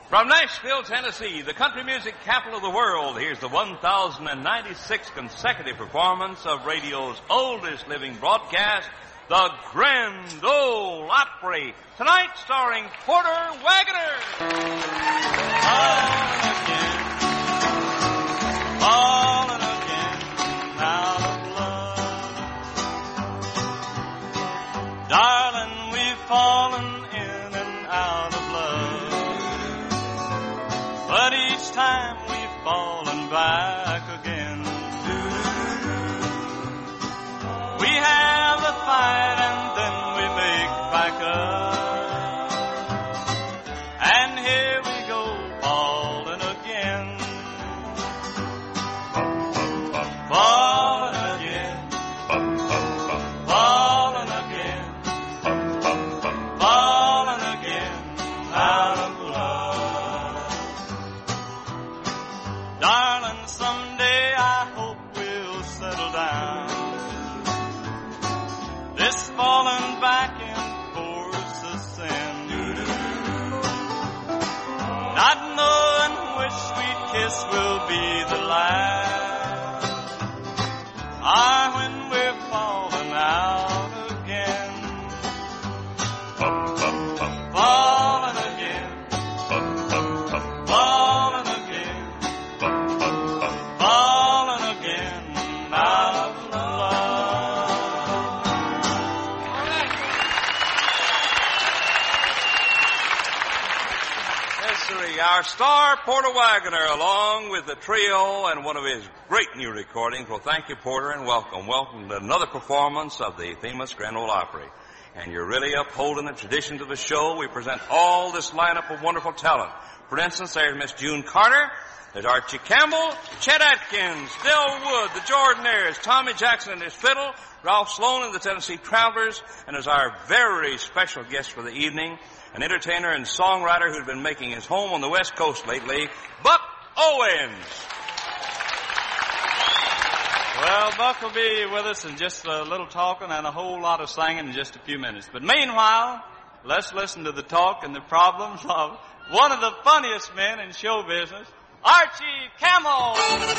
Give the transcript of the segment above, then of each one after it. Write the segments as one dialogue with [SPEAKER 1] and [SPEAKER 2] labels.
[SPEAKER 1] From Nashville, Tennessee, the country music capital of the world, here's the 1096th consecutive performance of radio's oldest living broadcast, the Grand Ole Opry. Tonight starring Porter Wagoner.
[SPEAKER 2] Falling again out of love. Darling, we've fallen in and out of love. But each time we've fallen back again. We have a fight and then we make back up. And here we go, falling again. Falling again. Falling again. Falling again out of love. Darling, someday I hope we'll settle down. This falling back and forth a sin. Not knowing which sweet kiss will be the last. Ah, when we're falling out again. Falling again. Falling again. Falling again out of love.
[SPEAKER 1] Yes, sir. Our star, Porter Wagoner, along with the trio and one of his great new recordings. Well, thank you, Porter, and welcome. Welcome to another performance of the famous Grand Ole Opry. And you're really upholding the traditions of the show. We present all this lineup of wonderful talent. For instance, there's Miss June Carter, there's Archie Campbell, Chet Atkins, Del Wood, the Jordanaires, Tommy Jackson and his fiddle, Ralph Sloan and the Tennessee Travelers, and as our very special guest for the evening, an entertainer and songwriter who's been making his home on the West Coast lately, Buck Owens.
[SPEAKER 2] Well, Buck will be with us in just a little talking and a whole lot of singing in just a few minutes. But meanwhile, let's listen to the talk and the problems of one of the funniest men in show business, Archie Campbell.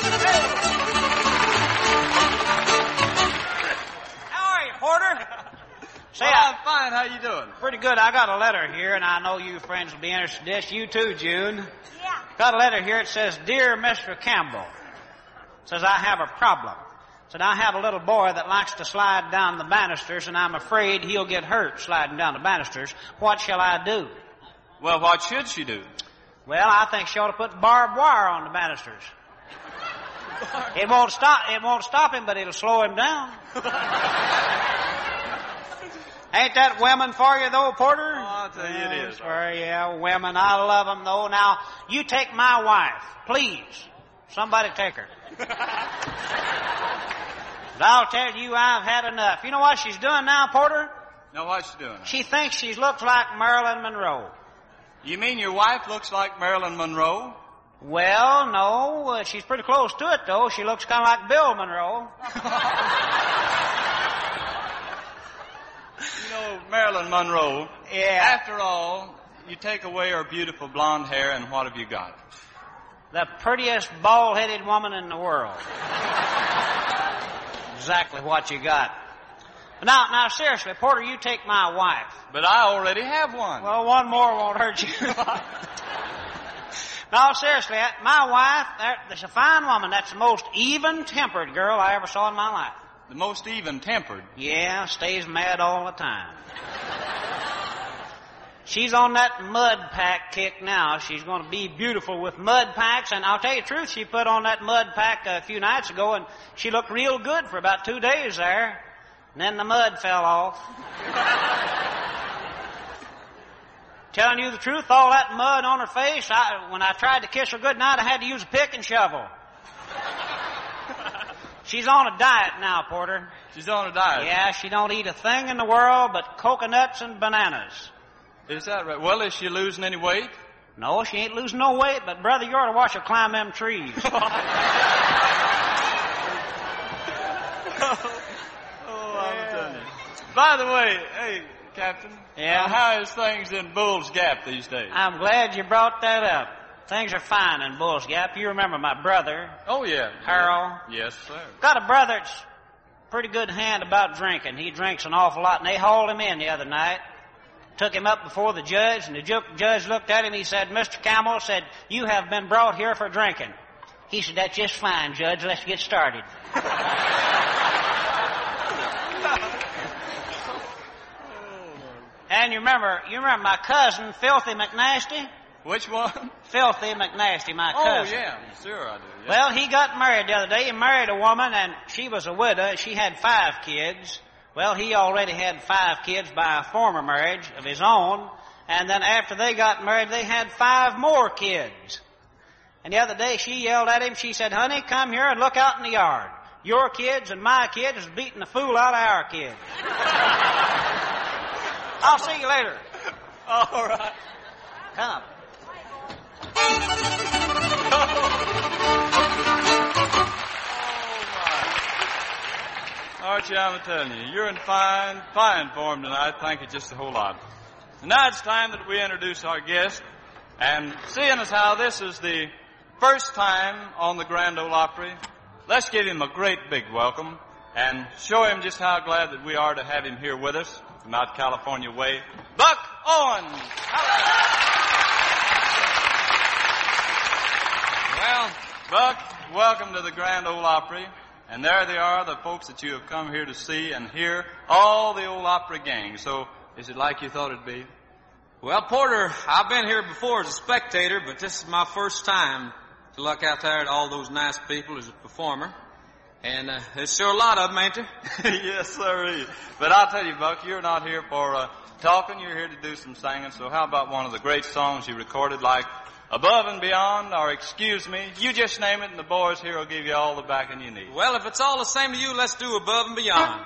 [SPEAKER 3] How are you, Porter? Say,
[SPEAKER 2] I'm fine. How you doing?
[SPEAKER 3] Pretty good. I got a letter here, and I know you friends will be interested in this. You too, June.
[SPEAKER 4] Yeah.
[SPEAKER 3] Got a letter here. It says, Dear Mr. Campbell. It says, I have a problem. It said, I have a little boy that likes to slide down the banisters, and I'm afraid he'll get hurt sliding down the banisters. What shall I do?
[SPEAKER 2] Well, what should she do?
[SPEAKER 3] Well, I think she ought to put barbed wire on the banisters. It won't stop him, but it'll slow him down. Ain't that women for you, though, Porter?
[SPEAKER 2] Oh, I'll tell you it is.
[SPEAKER 3] Well, yeah, women. I love them, though. Now, you take my wife, please. Somebody take her. But I'll tell you, I've had enough. You know what she's doing now, Porter?
[SPEAKER 2] Now, what's she doing?
[SPEAKER 3] She thinks she looks like Marilyn Monroe.
[SPEAKER 2] You mean your wife looks like Marilyn Monroe?
[SPEAKER 3] Well, no. She's pretty close to it, though. She looks kind of like Bill Monroe.
[SPEAKER 2] You know, Marilyn Monroe,
[SPEAKER 3] Yeah.
[SPEAKER 2] after all, you take away her beautiful blonde hair, and what have you got?
[SPEAKER 3] The prettiest bald-headed woman in the world. Exactly what you got. Now, seriously, Porter, you take my wife.
[SPEAKER 2] But I already have one.
[SPEAKER 3] Well, one more won't hurt you. No, seriously, my wife, that's a fine woman. That's the most even-tempered girl I ever saw in my life.
[SPEAKER 2] The most even-tempered.
[SPEAKER 3] Yeah, stays mad all the time. She's on that mud pack kick now. She's going to be beautiful with mud packs. And I'll tell you the truth, she put on that mud pack a few nights ago, and she looked real good for about 2 days there. And then the mud fell off. Telling you the truth, all that mud on her face, when I tried to kiss her goodnight, I had to use a pick and shovel. She's on a diet now, Porter.
[SPEAKER 2] She's on a diet.
[SPEAKER 3] Yeah, she don't eat a thing in the world but coconuts and bananas.
[SPEAKER 2] Is that right? Well, is she losing any weight?
[SPEAKER 3] No, she ain't losing no weight, but brother, you ought to watch her climb them trees.
[SPEAKER 2] I'm telling you. By the way, hey, Captain.
[SPEAKER 3] Yeah?
[SPEAKER 2] How is things in Bull's Gap these days?
[SPEAKER 3] I'm glad you brought that up. Things are fine in Bull's Gap. You remember my brother,
[SPEAKER 2] Oh, yeah.
[SPEAKER 3] Harold?
[SPEAKER 2] Yes, sir.
[SPEAKER 3] Got a brother that's pretty good hand about drinking. He drinks an awful lot, and they hauled him in the other night. Took him up before the judge, and the judge looked at him. He said, Mr. Campbell said, you have been brought here for drinking. He said, that's just fine, Judge. Let's get started. And you remember my cousin, Filthy McNasty?
[SPEAKER 2] Which one?
[SPEAKER 3] Filthy McNasty, my cousin.
[SPEAKER 2] Oh, yeah. Sure I do. Yeah.
[SPEAKER 3] Well, he got married the other day. He married a woman, and she was a widow. She had 5 kids. Well, he already had 5 kids by a former marriage of his own. And then after they got married, they had 5 more kids. And the other day, she yelled at him. She said, honey, come here and look out in the yard. Your kids and my kids is beating the fool out of our kids. I'll see you later.
[SPEAKER 2] All right.
[SPEAKER 3] Come.
[SPEAKER 2] Archie, I'm telling you, you're in fine form tonight. Thank you just a whole lot. And now it's time that we introduce our guest. And seeing as how this is the first time on the Grand Ole Opry, let's give him a great big welcome and show him just how glad that we are to have him here with us from out California way. Buck Owens! Well, Buck, welcome to the Grand Ole Opry. And there they are, the folks that you have come here to see and hear, all the old opera gang. So, is it like you thought it'd be?
[SPEAKER 4] Well, Porter, I've been here before as a spectator, but this is my first time to look out there at all those nice people as a performer. And there's sure a lot of them, ain't there?
[SPEAKER 2] Yes, sir. But I'll tell you, Buck, you're not here for talking. You're here to do some singing. So how about one of the great songs you recorded, like Above and Beyond, or Excuse Me? You just name it, and the boys here will give you all the backing you need.
[SPEAKER 4] Well, if it's all the same to you, let's do Above and Beyond.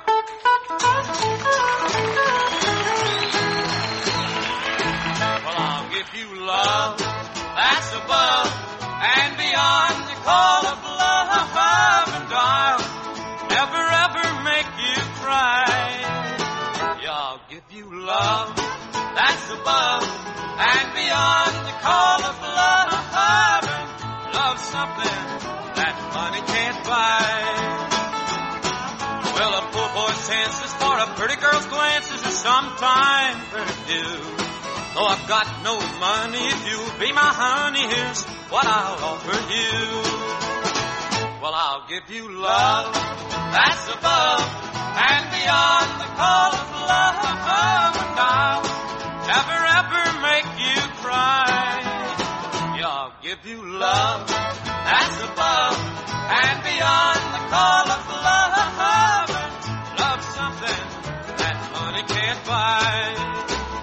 [SPEAKER 4] Well, I'll give you love that's above and beyond the call of love, and I'll never ever make you cry. Yeah, I'll give you love that's above and beyond the call of love, and love something that money can't buy. Well, a poor boy's chances for a pretty girl's glances are sometimes very few. Though I've got no money, if you'll be my honey, here's what I'll offer you. Well, I'll give you love that's above and beyond the call of love, and I'll never ever make you cry. Yeah, I'll give you love that's above and beyond the call of love, and love something that money can't buy.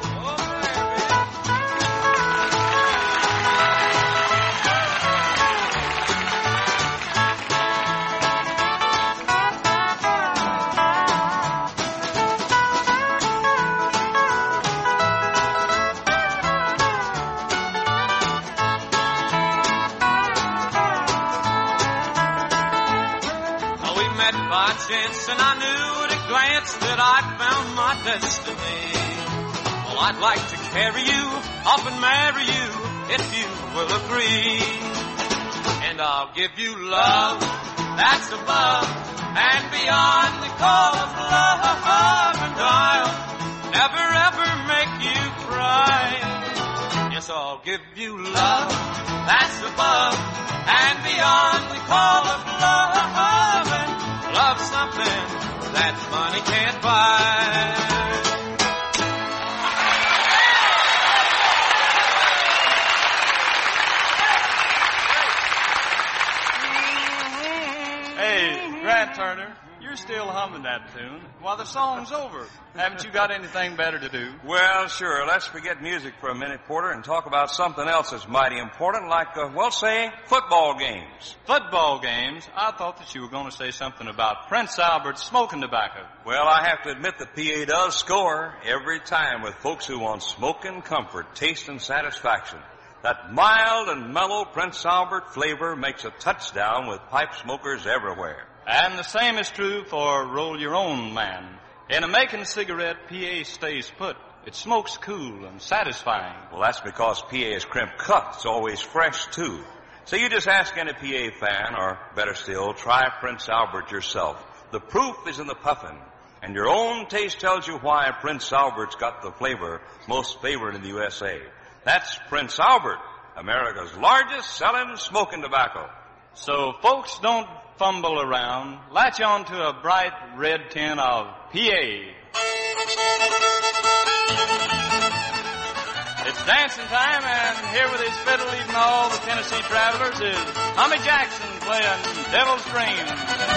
[SPEAKER 4] By chance, and I knew at a glance that I'd found my destiny. Well, I'd like to carry you off and marry you if you will agree. And I'll give you love that's above and beyond the call of love, and I'll never ever make you cry. Yes, I'll give you love that's above and beyond the call of love, and love something that money can't buy.
[SPEAKER 2] Hey, Grant Turner, you're still humming that tune. While the song's over, haven't you got anything better to do?
[SPEAKER 1] Well, sure. Let's forget music for a minute, Porter, and talk about something else that's mighty important, like, say, football games.
[SPEAKER 2] Football games? I thought that you were going to say something about Prince Albert's smoking tobacco.
[SPEAKER 1] Well, I have to admit the PA does score every time with folks who want smoking comfort, taste, and satisfaction. That mild and mellow Prince Albert flavor makes a touchdown with pipe smokers everywhere.
[SPEAKER 2] And the same is true for Roll Your Own Man. In a making cigarette, PA stays put. It smokes cool and satisfying.
[SPEAKER 1] Well, that's because PA is crimp cut. It's always fresh, too. So you just ask any PA fan, or better still, try Prince Albert yourself. The proof is in the puffin', and your own taste tells you why Prince Albert's got the flavor most favored in the USA. That's Prince Albert, America's largest selling smoking tobacco.
[SPEAKER 2] So folks don't fumble around. Latch on to a bright red tin of PA. It's dancing time, and here with his fiddle leading all the Tennessee travelers is Tommy Jackson playing Devil's Dream.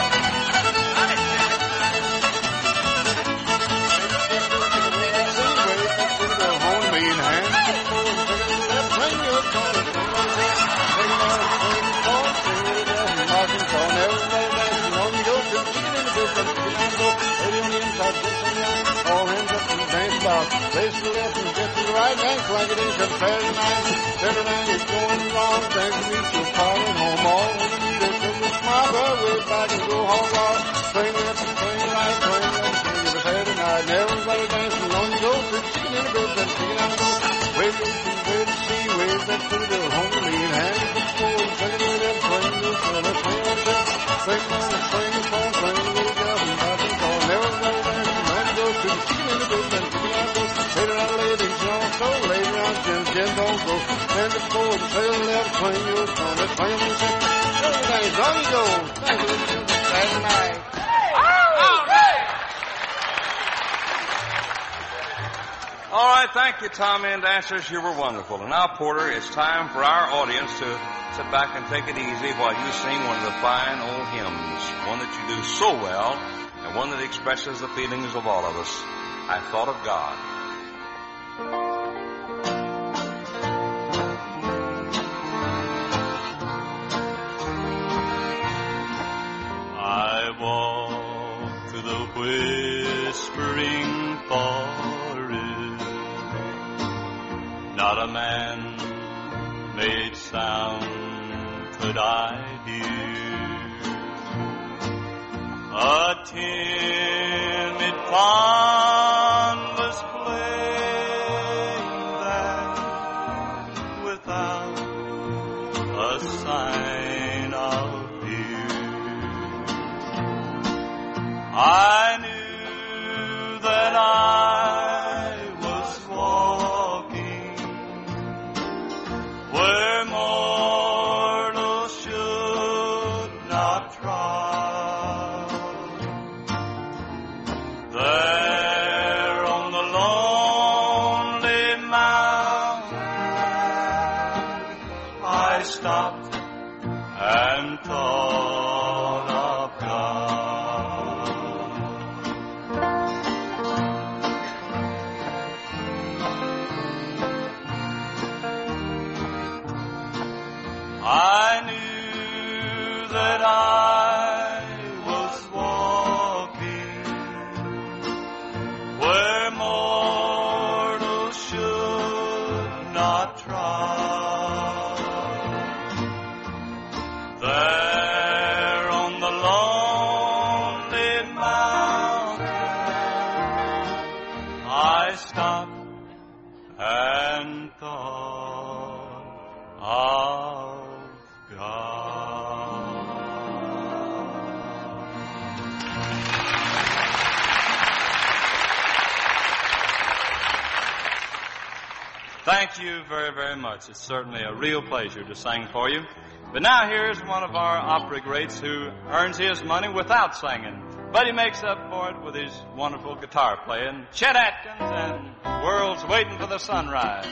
[SPEAKER 5] Place to the left and get to the right hand, clank it in, come Saturday night. Saturday night is going wrong, thanks to meet your party home all. Take from the smile, right way back and go home raw. Swing left and swing right, swing left, swing every Saturday night. And everybody dancing along you go, to chicken in the goat, then chicken out the goat. Wave to see, wave that to the home and lean, hand to the floor, swing it with them, swing the swing, swing on the swing on the swing, swing, swing the little girl, and back and call. And everybody dancing along you go, to the chicken in the goat, then chicken out the goat. Later on, ladies, don't go. Later on, Jim, don't go. Stand up forward and sail left, swing your corner, swing your second. Everything's on you go. Thank you, Saturday night.
[SPEAKER 1] All right, thank you, Tommy and dancers. You were wonderful. And now, Porter, it's time for our audience to sit back and take it easy while you sing one of the fine old hymns, one that you do so well, and one that expresses the feelings of all of us. I thought of God.
[SPEAKER 2] I walk through the whispering forest, not a man-made sound could I hear. A timid fawn was playing there without a sign of fear. I knew that I was walking where mortals should not trod. There on the lonely mountain I stopped and thought of God. I knew that I was walking where mortals should not trod. There on the lonely mountain I stopped and thought of God. Thank you very, very much. It's certainly a real pleasure to sing for you. But now here's one of our opera greats who earns his money without singing. But he makes up for it with his wonderful guitar playing. Chet Atkins and World's Waiting for the Sunrise.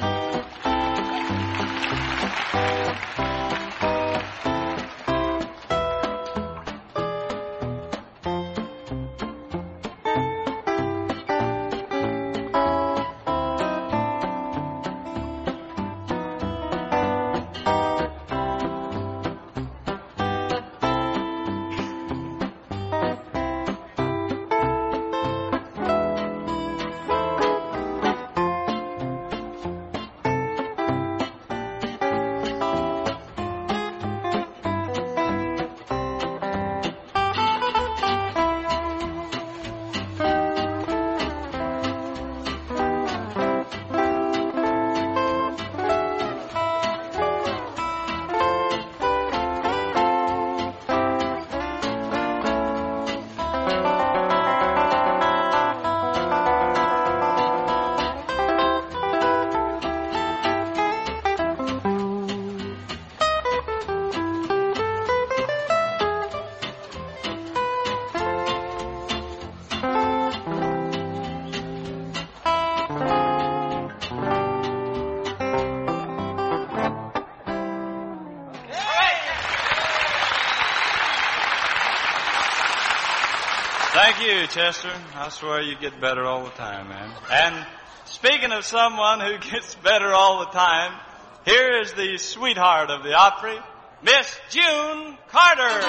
[SPEAKER 2] Thank you, Chester. I swear you get better all the time, man. And speaking of someone who gets better all the time, here is the sweetheart of the Opry, Miss June Carter.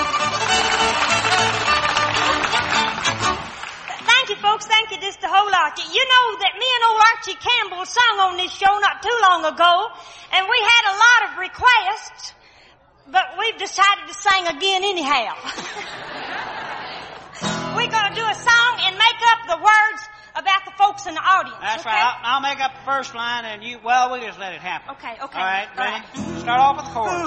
[SPEAKER 6] Thank you, folks. Thank you just a whole lot. You know that me and old Archie Campbell sung on this show not too long ago, and we had a lot of requests, but we've decided to sing again anyhow. We're going to do a song and make up the words about the folks in the audience.
[SPEAKER 3] That's
[SPEAKER 6] okay?
[SPEAKER 3] right. I'll make up the first line, and we'll just let it happen.
[SPEAKER 6] Okay.
[SPEAKER 3] All right, ready?
[SPEAKER 6] Right.
[SPEAKER 3] Start off with the chorus.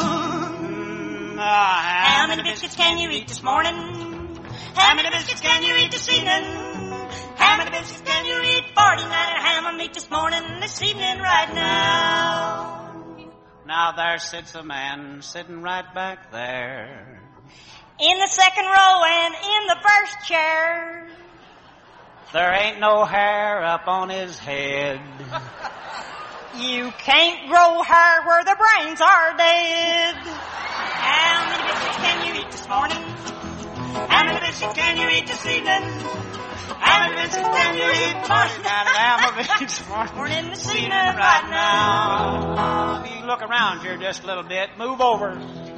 [SPEAKER 6] How many biscuits can you eat this morning? How many biscuits can you eat this evening? How many biscuits can you eat? 49 ham and meat this morning, this evening, right now.
[SPEAKER 3] Now there sits a man sitting right back there.
[SPEAKER 6] In the second row and in the first chair.
[SPEAKER 3] There ain't no hair up on his head.
[SPEAKER 6] You can't grow hair where the brains are dead. How many biscuits can you eat this morning? How many biscuits can you eat this evening? How many biscuits can you eat? 49
[SPEAKER 3] ham of each
[SPEAKER 6] morning, this evening, right now.
[SPEAKER 3] If you look around here just a little bit, move over.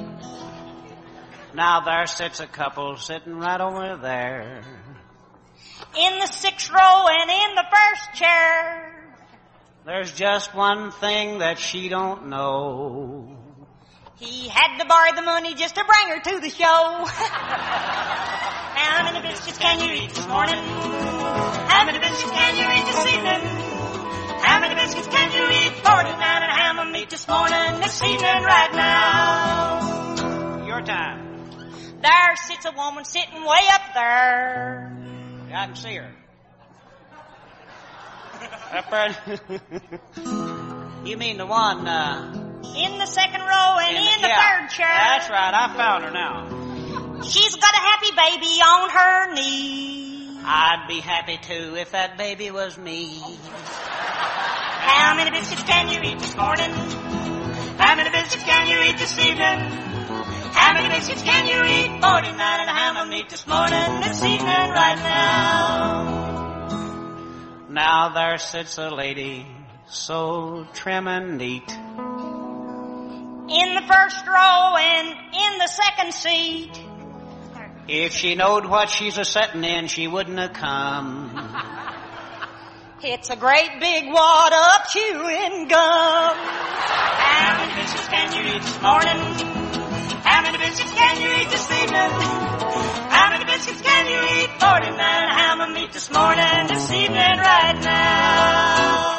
[SPEAKER 3] Now there sits a couple sitting right over there.
[SPEAKER 6] In the sixth row and in the first chair.
[SPEAKER 3] There's just one thing that she don't know.
[SPEAKER 6] He had to borrow the money just to bring her to the show. How many biscuits can you eat this morning? How many biscuits can you eat this evening? How many biscuits can you eat? 49 and a ham of meat this morning, this evening, right now.
[SPEAKER 3] Your time.
[SPEAKER 6] There sits a woman sitting way up there.
[SPEAKER 3] I can see her. Up there. You mean the one,
[SPEAKER 6] in the second row and in the third chair.
[SPEAKER 3] That's right. I found her now.
[SPEAKER 6] She's got a happy baby on her knee.
[SPEAKER 3] I'd be happy too if that baby was me.
[SPEAKER 6] How many biscuits can you eat this morning? How many biscuits can you eat this evening? How many biscuits can you eat? 49 and a ham of meat this morning, this evening, right now.
[SPEAKER 3] Now there sits a lady so trim and neat.
[SPEAKER 6] In the first row and in the second seat.
[SPEAKER 3] If she knowed what she's a-setting in, she wouldn't have come.
[SPEAKER 6] It's a great big wad of chewing gum. How many biscuits can you eat this morning? How many biscuits can you eat this evening? How many biscuits can you eat? 49 ham of meat this morning, this evening, right now.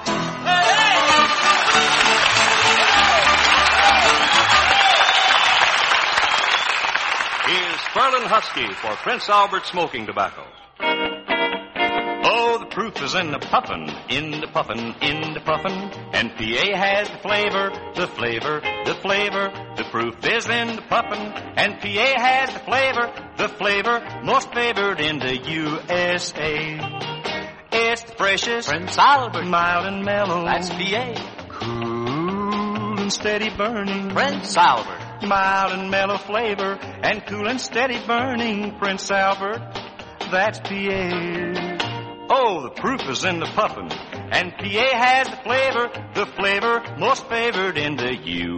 [SPEAKER 1] Here's Sperlin Husky for Prince Albert Smoking Tobacco.
[SPEAKER 7] Oh, the proof is in the puffin', in the puffin', in the puffin'. And PA has the flavor, the flavor, the flavor. The proof is in the puffin', and PA has the flavor, most favored in the USA. It's the freshest,
[SPEAKER 3] Prince Albert,
[SPEAKER 7] mild and mellow.
[SPEAKER 3] that's PA.
[SPEAKER 7] Cool and steady burning.
[SPEAKER 3] Prince Albert.
[SPEAKER 7] Mild and mellow flavor, and cool and steady burning. Prince Albert, that's PA. Oh, the proof is in the puffin', and PA has the flavor, most favored in the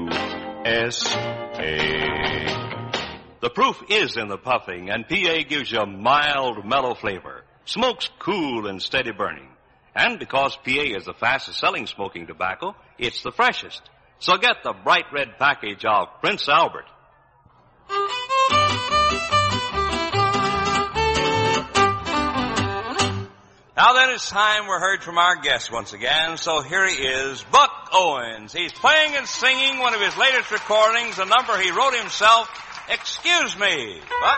[SPEAKER 7] USA.
[SPEAKER 1] The proof is in the puffing, and PA gives you a mild, mellow flavor. Smoke's cool and steady burning. And because PA is the fastest selling smoking tobacco, it's the freshest. So get the bright red package of Prince Albert. Now then, it's time we heard from our guest once again. So here he is, Buck Owens. He's playing and singing one of his latest recordings, a number he wrote himself, Excuse Me. Buck?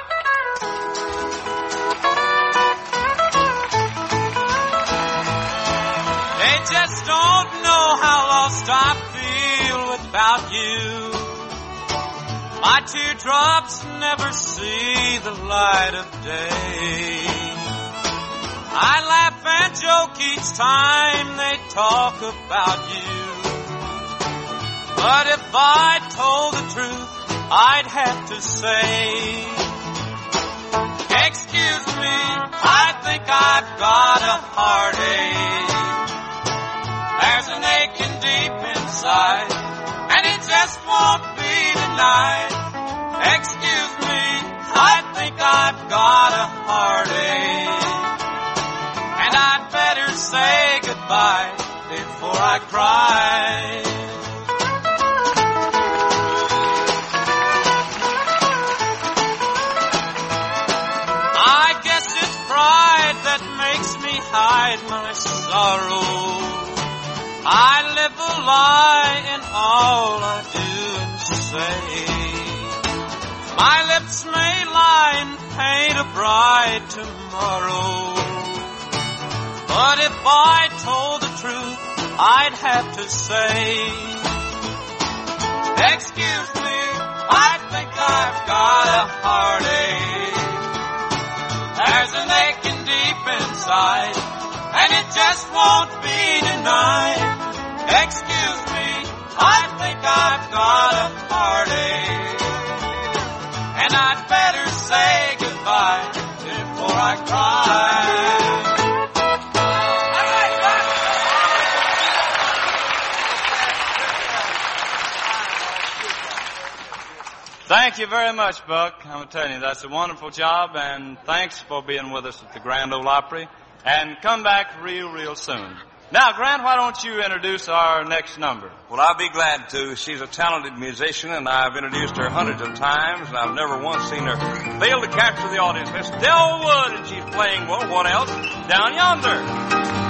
[SPEAKER 4] They just don't know how lost I feel without you. My teardrops never see the light of day. I laugh and joke each time they talk about you. But if I told the truth, I'd have to say, excuse me, I think I've got a heartache. There's an aching deep inside, and it just won't be denied. Excuse me, I think I've got a heartache, and I'd better say goodbye before I cry. I guess it's pride that makes me hide my sorrow. I live a lie in all I do and say. My lips may lie and paint a bride tomorrow, but if I told the truth, I'd have to say, excuse me, I think I've got a heartache. There's an aching deep inside, and it just won't be denied. Excuse me, I think I've got a heartache, and I'd better say goodbye before I cry.
[SPEAKER 2] Thank you very much, Buck. I'm telling you, that's a wonderful job, and thanks for being with us at the Grand Ole Opry. And come back real soon. Now, Grant, why don't you introduce our next number?
[SPEAKER 1] Well, I'll be glad to. She's a talented musician, and I've introduced her hundreds of times, and I've never once seen her fail to capture the audience. Miss Del Wood, and she's playing, well, what else? Down Yonder.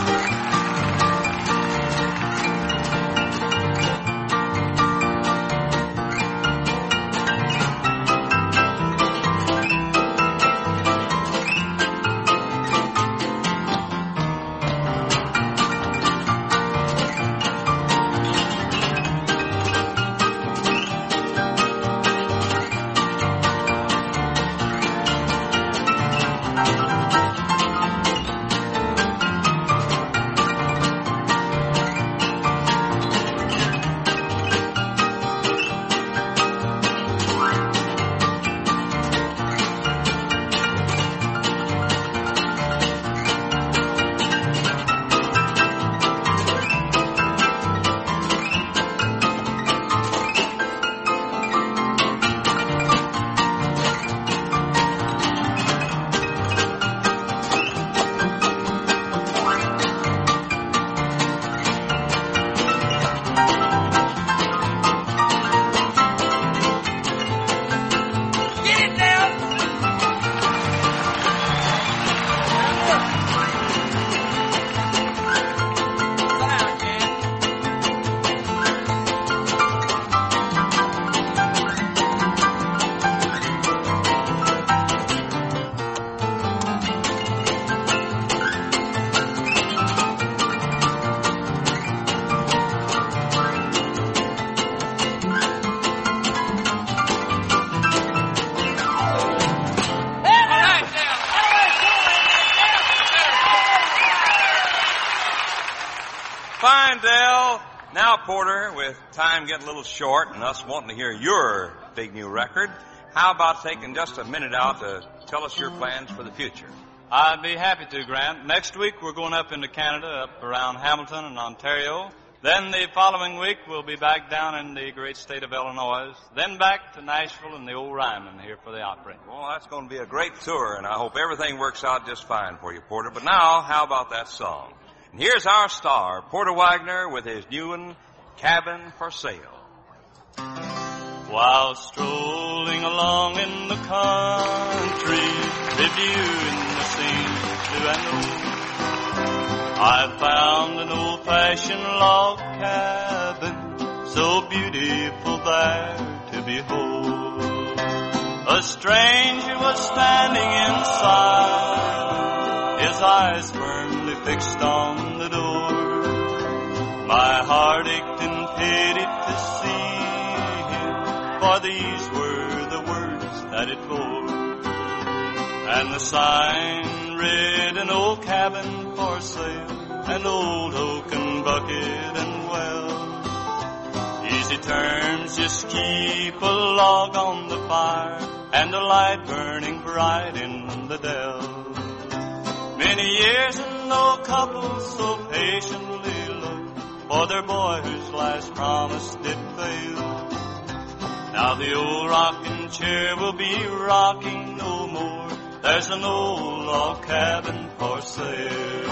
[SPEAKER 1] Fine, Del. Now, Porter, with time getting a little short and us wanting to hear your big new record, how about taking just a minute out to tell us your plans for the future?
[SPEAKER 2] I'd be happy to, Grant. Next week we're going up into Canada, up around Hamilton and Ontario. Then the following week we'll be back down in the great state of Illinois. Then back to Nashville and the old Ryman here for the Opry.
[SPEAKER 1] Well, that's going to be a great tour, and I hope everything works out just fine for you, Porter. But now, how about that song? And here's our star, Porter Wagoner, with his new one, Cabin for Sale.
[SPEAKER 8] While strolling along in the country, reviewing the scenes new and old, I found an old-fashioned log cabin, so beautiful there to behold. A stranger was standing inside, his eyes firmly fixed on the door. My heart ached and pitied to see him, for these were the words that it bore. And the sign read, an old cabin for sale, an old oaken bucket and well. Easy terms, just keep a log on the fire, and a light burning bright in the dell. Many years and no couple so patiently look for their boy whose last promise did fail. Now the old rocking chair will be rocking no more. There's an old log cabin for sale.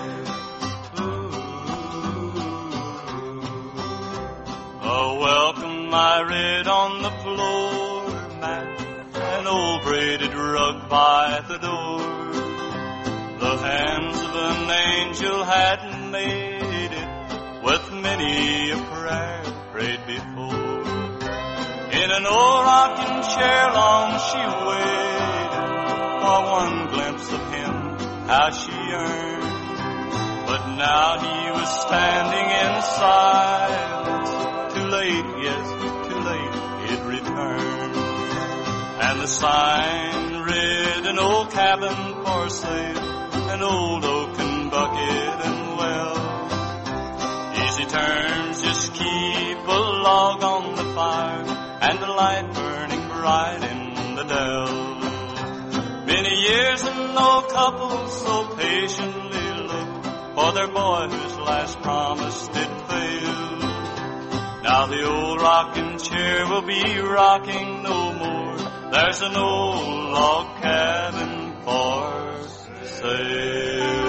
[SPEAKER 8] A welcome I read on the floor mat, an old braided rug by the door. The hands of an angel had made it, with many a prayer prayed before. In an old rocking chair long she waited for one glimpse of him, how she yearned. But now he was standing in silence. Too late, yes, too late, he'd return. And the sign read, an old cabin for sale, an old oaken bucket and well. Easy terms, just keep a log on the fire and a light burning bright in the dell. Many years and no couple so patiently look for their boy whose last promise did fail. Now the old rocking chair will be rocking no more. There's an old log cabin for sale.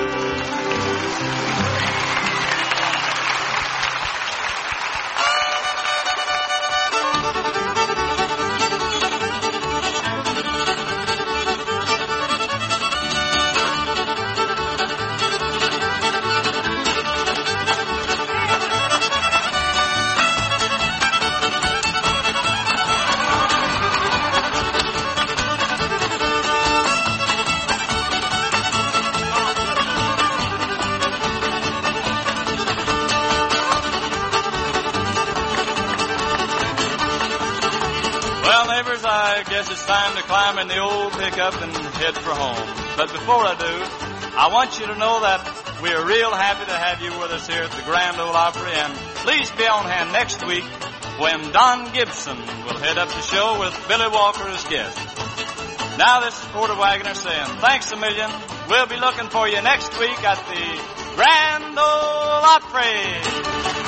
[SPEAKER 8] I guess it's time to climb in the old pickup and head for home. But before I do, I want you to know that we're real happy to have you with us here at the Grand Ole Opry, and please be on hand next week when Don Gibson will head up the show with Billy Walker as guest. Now this is Porter Wagoner saying thanks a million. We'll be looking for you next week at the Grand Ole Opry.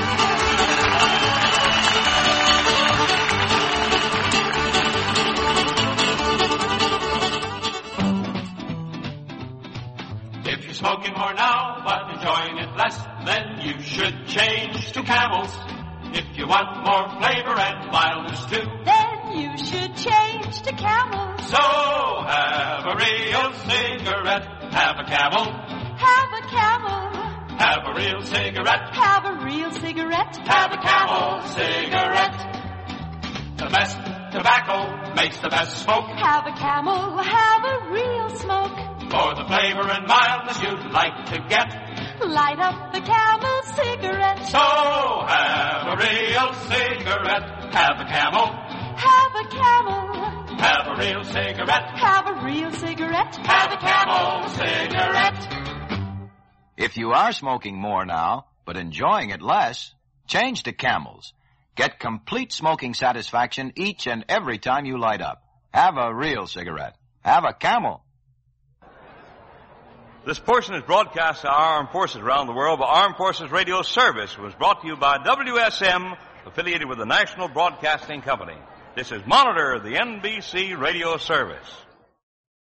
[SPEAKER 9] Smoking more now, but enjoying it less, then you should change to Camels. If you want more flavor and mildness too,
[SPEAKER 6] then you should change to Camels.
[SPEAKER 9] So have a real cigarette, have a Camel.
[SPEAKER 6] Have a Camel.
[SPEAKER 9] Have a real cigarette.
[SPEAKER 6] Have a real cigarette.
[SPEAKER 9] Have a Camel cigarette. The best tobacco makes the best smoke.
[SPEAKER 6] Have a Camel. Have a real smoke.
[SPEAKER 9] For the flavor and mildness you'd like to get,
[SPEAKER 6] light up the Camel cigarette.
[SPEAKER 9] So have a real cigarette. Have a Camel.
[SPEAKER 6] Have a Camel.
[SPEAKER 9] Have a real cigarette.
[SPEAKER 6] Have a real cigarette.
[SPEAKER 9] Have a Camel cigarette.
[SPEAKER 10] If you are smoking more now, but enjoying it less, change to Camels. Get complete smoking satisfaction each and every time you light up. Have a real cigarette. Have a Camel.
[SPEAKER 1] This portion is broadcast to our armed forces around the world by Armed Forces Radio Service. It was brought to you by WSM, affiliated with the National Broadcasting Company. This is Monitor, the NBC Radio Service.